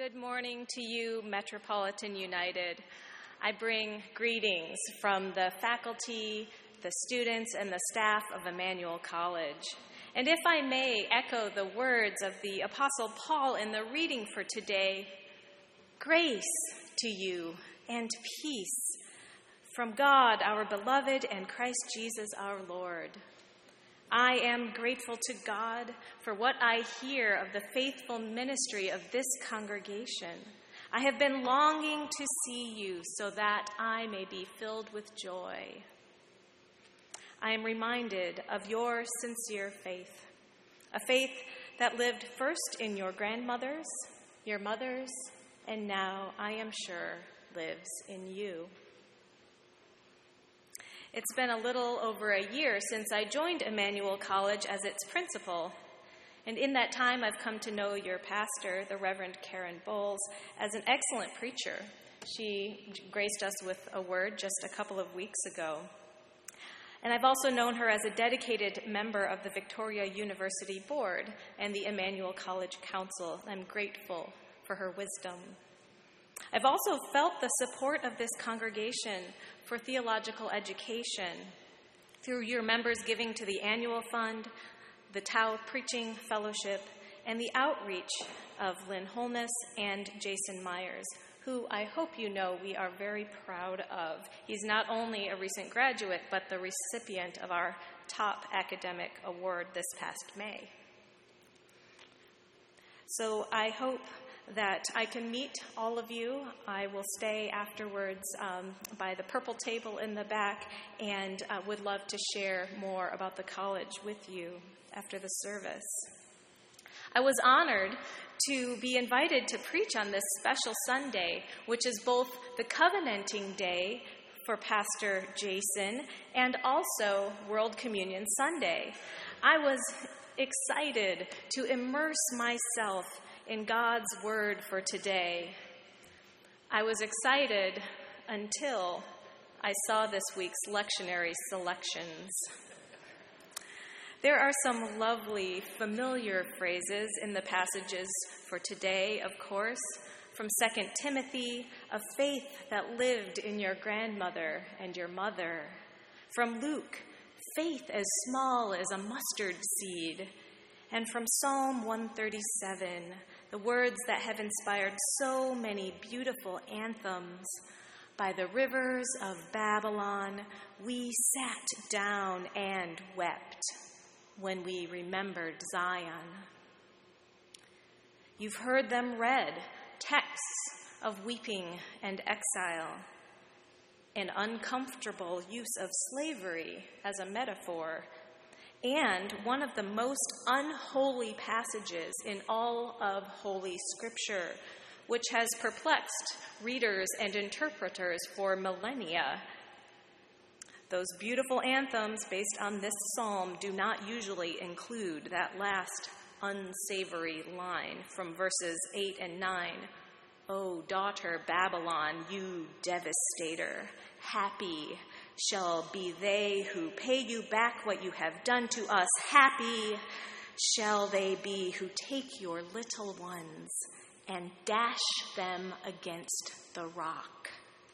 Good morning to you, Metropolitan United. I bring greetings from the faculty, the students, and the staff of Emmanuel College. And if I may echo the words of the Apostle Paul in the reading for today, grace to you and peace from God, our beloved, and Christ Jesus, our Lord. I am grateful to God for what I hear of the faithful ministry of this congregation. I have been longing to see you so that I may be filled with joy. I am reminded of your sincere faith, a faith that lived first in your grandmothers, your mothers, and now, I am sure, lives in you. It's been a little over a year since I joined Emmanuel College as its principal, and in that time I've come to know your pastor, the Reverend Karen Bowles, as an excellent preacher. She graced us with a word just a couple of weeks ago. And I've also known her as a dedicated member of the Victoria University Board and the Emmanuel College Council. I'm grateful for her wisdom. I've also felt the support of this congregation for theological education through your members giving to the annual fund, the Tao Preaching Fellowship, and the outreach of Lynn Holness and Jason Myers, who I hope you know we are very proud of. He's not only a recent graduate, but the recipient of our top academic award this past May. So I hope that I can meet all of you. I will stay afterwards by the purple table in the back and would love to share more about the college with you after the service. I was honored to be invited to preach on this special Sunday, which is both the covenanting day for Pastor Jason and also World Communion Sunday. I was excited to immerse myself in God's word for today. I was excited until I saw this week's lectionary selections. There are some lovely, familiar phrases in the passages for today, of course, from 2 Timothy, a faith that lived in your grandmother and your mother. From Luke, faith as small as a mustard seed. And from Psalm 137, the words that have inspired so many beautiful anthems. By the rivers of Babylon, we sat down and wept when we remembered Zion. You've heard them read, texts of weeping and exile, an uncomfortable use of slavery as a metaphor, and one of the most unholy passages in all of Holy Scripture, which has perplexed readers and interpreters for millennia. Those beautiful anthems based on this psalm do not usually include that last unsavory line from verses 8 and 9. O daughter Babylon, you devastator, happy shall be they who pay you back what you have done to us. Happy shall they be who take your little ones and dash them against the rock.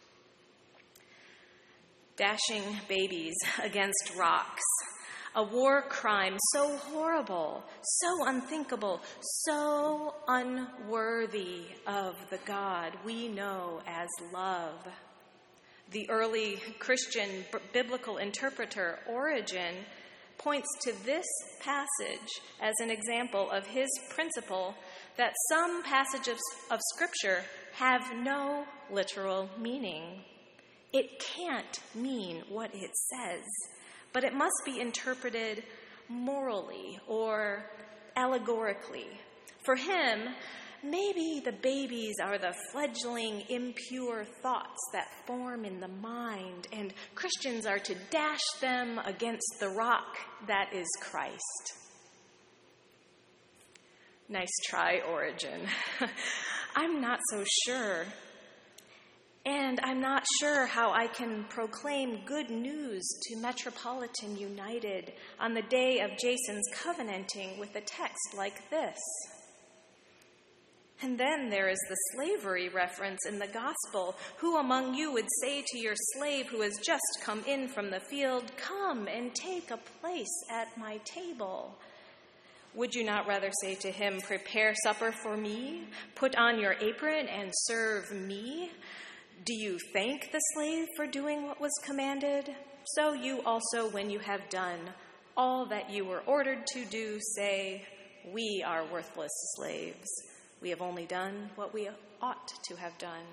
Dashing babies against rocks, a war crime so horrible, so unthinkable, so unworthy of the God we know as love. The early Christian biblical interpreter Origen points to this passage as an example of his principle that some passages of Scripture have no literal meaning. It can't mean what it says, but it must be interpreted morally or allegorically. For him, maybe the babies are the fledgling, impure thoughts that form in the mind, and Christians are to dash them against the rock that is Christ. Nice try, Origen. I'm not so sure. And I'm not sure how I can proclaim good news to Metropolitan United on the day of Jason's covenanting with a text like this. And then there is the slavery reference in the gospel. Who among you would say to your slave who has just come in from the field, "Come and take a place at my table"? Would you not rather say to him, "Prepare supper for me, put on your apron and serve me"? Do you thank the slave for doing what was commanded? So you also, when you have done all that you were ordered to do, say, "We are worthless slaves. We have only done what we ought to have done."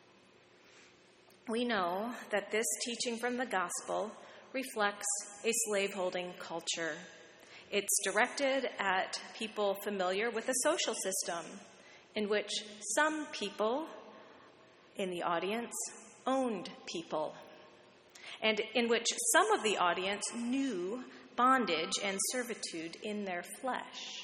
We know that this teaching from the gospel reflects a slaveholding culture. It's directed at people familiar with a social system in which some people in the audience owned people, and in which some of the audience knew bondage and servitude in their flesh.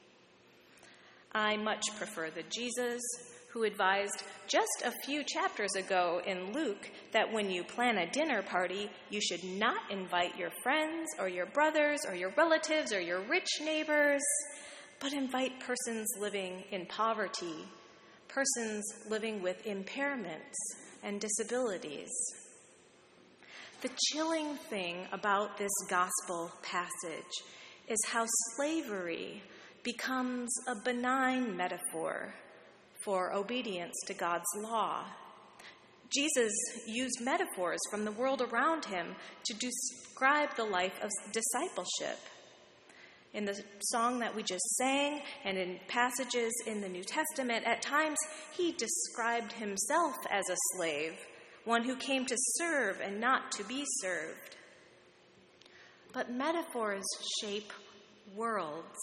I much prefer the Jesus who advised just a few chapters ago in Luke that when you plan a dinner party, you should not invite your friends or your brothers or your relatives or your rich neighbors, but invite persons living in poverty, persons living with impairments and disabilities. The chilling thing about this gospel passage is how slavery becomes a benign metaphor for obedience to God's law. Jesus used metaphors from the world around him to describe the life of discipleship. In the song that we just sang and in passages in the New Testament, at times he described himself as a slave, one who came to serve and not to be served. But metaphors shape worlds.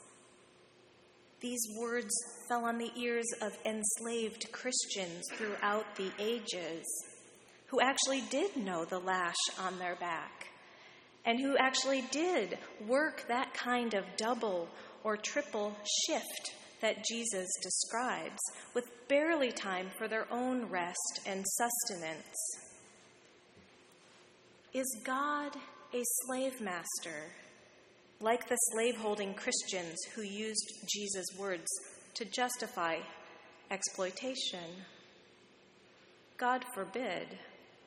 These words fell on the ears of enslaved Christians throughout the ages, who actually did know the lash on their back, and who actually did work that kind of double or triple shift that Jesus describes, with barely time for their own rest and sustenance. Is God a slave master, like the slave-holding Christians who used Jesus' words to justify exploitation? God forbid.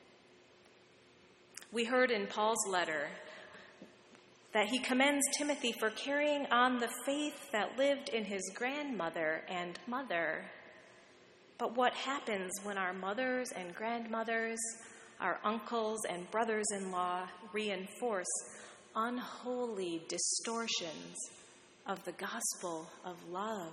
We heard in Paul's letter that he commends Timothy for carrying on the faith that lived in his grandmother and mother. But what happens when our mothers and grandmothers, our uncles and brothers-in-law reinforce unholy distortions of the gospel of love?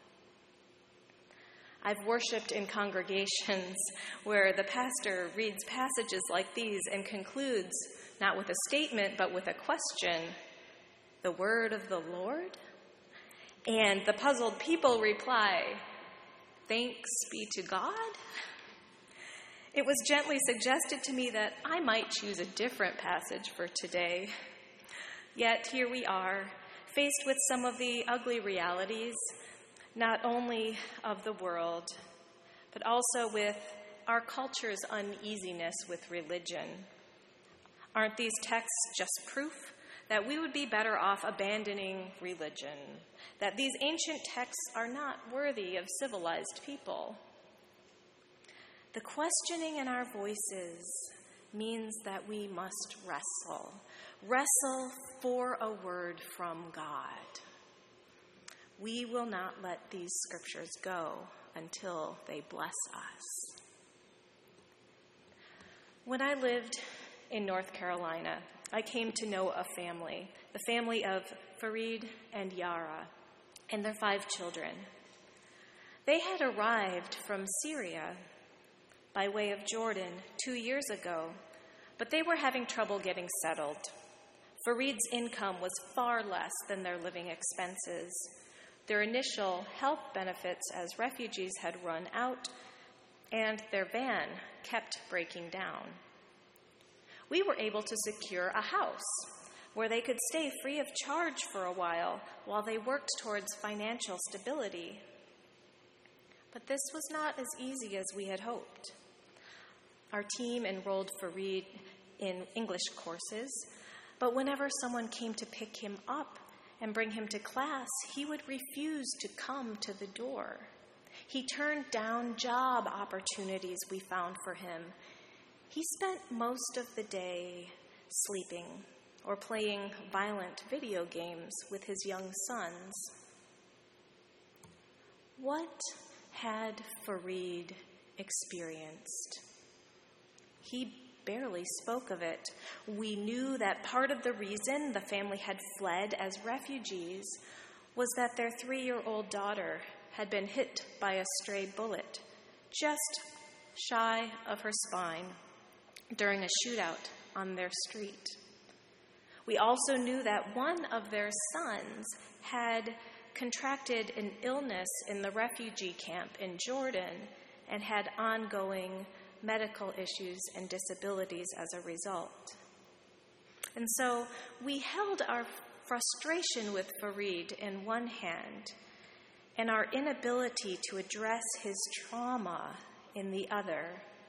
I've worshiped in congregations where the pastor reads passages like these and concludes, not with a statement, but with a question, "The word of the Lord?" And the puzzled people reply, "Thanks be to God." It was gently suggested to me that I might choose a different passage for today. Yet here we are, faced with some of the ugly realities, not only of the world, but also with our culture's uneasiness with religion. Aren't these texts just proof that we would be better off abandoning religion, that these ancient texts are not worthy of civilized people? The questioning in our voices means that we must wrestle for a word from God. We will not let these scriptures go until they bless us. When I lived in North Carolina, I came to know a family, the family of Farid and Yara, and their 5 children. They had arrived from Syria by way of Jordan 2 years ago, but they were having trouble getting settled. Farid's income was far less than their living expenses. Their initial health benefits as refugees had run out, and their van kept breaking down. We were able to secure a house where they could stay free of charge for a while they worked towards financial stability. But this was not as easy as we had hoped. Our team enrolled Farid in English courses, but whenever someone came to pick him up and bring him to class, he would refuse to come to the door. He turned down job opportunities we found for him. He spent most of the day sleeping or playing violent video games with his young sons. What had Fareed experienced? He barely spoke of it. We knew that part of the reason the family had fled as refugees was that their 3-year-old daughter had been hit by a stray bullet just shy of her spine during a shootout on their street. We also knew that one of their sons had contracted an illness in the refugee camp in Jordan and had ongoing medical issues and disabilities as a result. And so we held our frustration with Fareed in one hand and our inability to address his trauma in the other.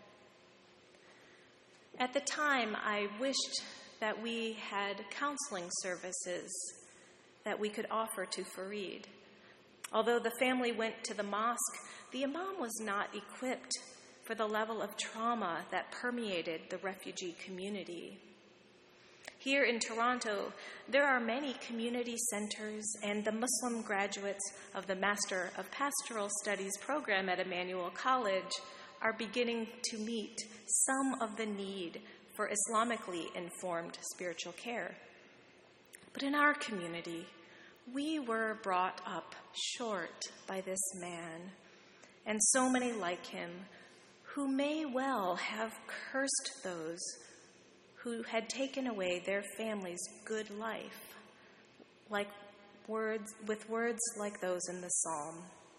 At the time, I wished that we had counseling services that we could offer to Fareed. Although the family went to the mosque, the imam was not equipped for the level of trauma that permeated the refugee community. Here in Toronto, there are many community centers, and the Muslim graduates of the Master of Pastoral Studies program at Emmanuel College are beginning to meet some of the need for Islamically informed spiritual care. But in our community, we were brought up short by this man, and so many like him, who may well have cursed those who had taken away their family's good life, with words like those in the psalm.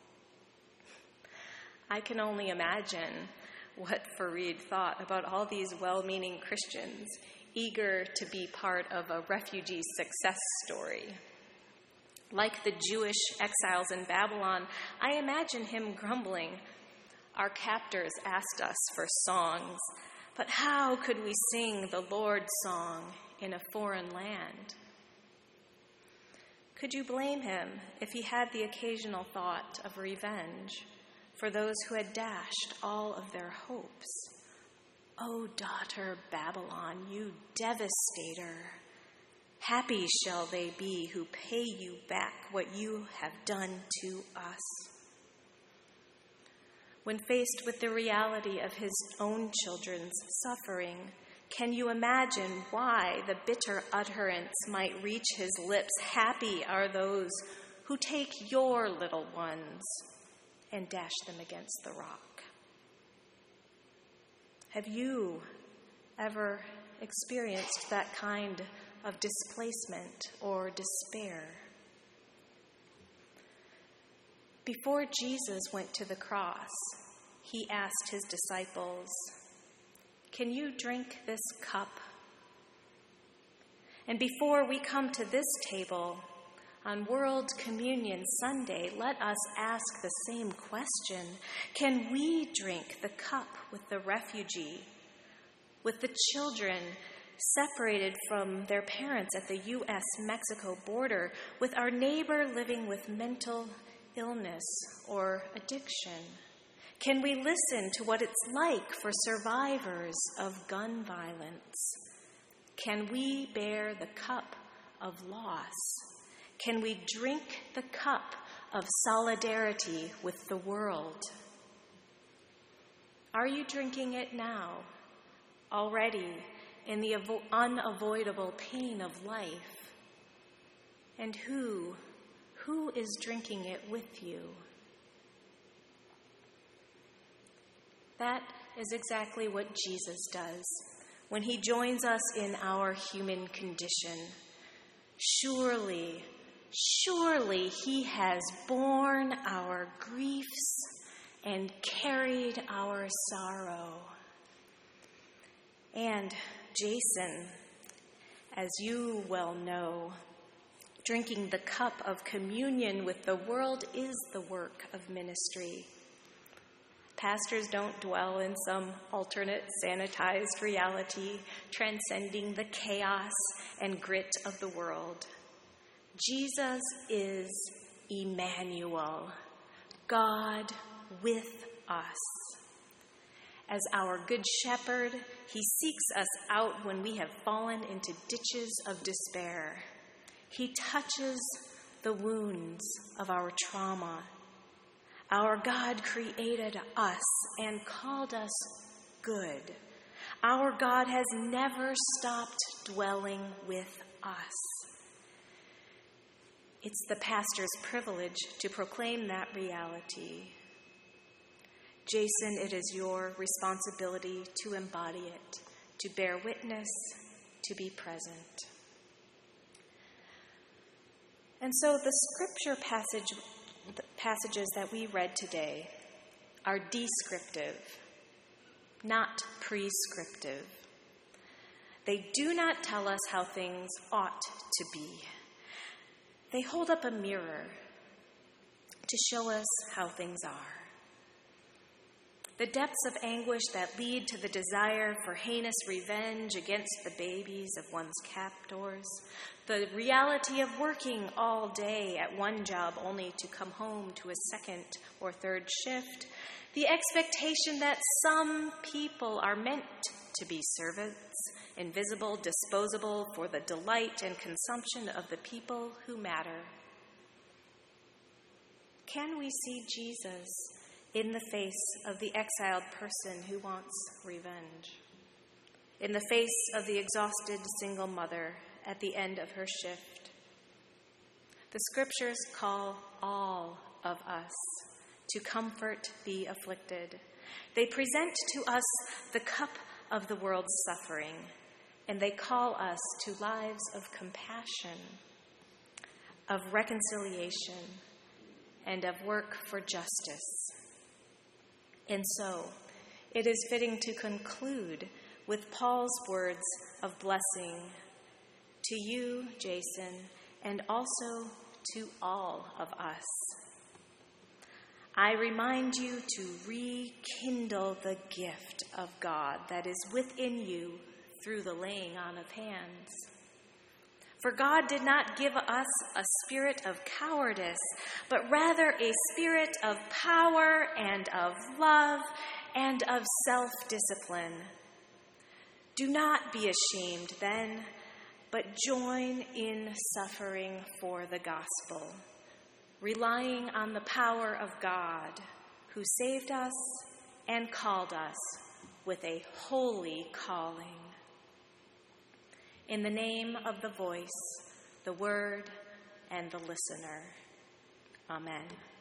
I can only imagine what Fareed thought about all these well-meaning Christians eager to be part of a refugee success story. Like the Jewish exiles in Babylon, I imagine him grumbling, "Our captors asked us for songs, but how could we sing the Lord's song in a foreign land?" Could you blame him if he had the occasional thought of revenge for those who had dashed all of their hopes? "O daughter Babylon, you devastator, happy shall they be who pay you back what you have done to us." When faced with the reality of his own children's suffering, can you imagine why the bitter utterance might reach his lips, "Happy are those who take your little ones and dash them against the rock"? Have you ever experienced that kind of displacement or despair? Before Jesus went to the cross, he asked his disciples, "Can you drink this cup?" And before we come to this table on World Communion Sunday, let us ask the same question. Can we drink the cup with the refugee, with the children separated from their parents at the U.S.-Mexico border, with our neighbor living with mental illness or addiction? Can we listen to what it's like for survivors of gun violence? Can we bear the cup of loss? Can we drink the cup of solidarity with the world? Are you drinking it now, already in the unavoidable pain of life? And who is drinking it with you? That is exactly what Jesus does when he joins us in our human condition. Surely he has borne our griefs and carried our sorrow. And Jason, as you well know, drinking the cup of communion with the world is the work of ministry. Pastors don't dwell in some alternate sanitized reality transcending the chaos and grit of the world. Jesus is Emmanuel, God with us. As our good shepherd, he seeks us out when we have fallen into ditches of despair. He touches the wounds of our trauma. Our God created us and called us good. Our God has never stopped dwelling with us. It's the pastor's privilege to proclaim that reality. Jason, it is your responsibility to embody it, to bear witness, to be present. And so the scripture passages that we read today are descriptive, not prescriptive. They do not tell us how things ought to be. They hold up a mirror to show us how things are. The depths of anguish that lead to the desire for heinous revenge against the babies of one's captors, the reality of working all day at one job only to come home to a second or third shift, the expectation that some people are meant to be servants, invisible, disposable for the delight and consumption of the people who matter. Can we see Jesus in the face of the exiled person who wants revenge? In the face of the exhausted single mother at the end of her shift? The scriptures call all of us to comfort the afflicted. They present to us the cup of the world's suffering, and they call us to lives of compassion, of reconciliation, and of work for justice. And so, it is fitting to conclude with Paul's words of blessing to you, Jason, and also to all of us. I remind you to rekindle the gift of God that is within you through the laying on of hands. For God did not give us a spirit of cowardice, but rather a spirit of power and of love and of self-discipline. Do not be ashamed then, but join in suffering for the gospel, relying on the power of God, who saved us and called us with a holy calling. In the name of the voice, the word, and the listener. Amen.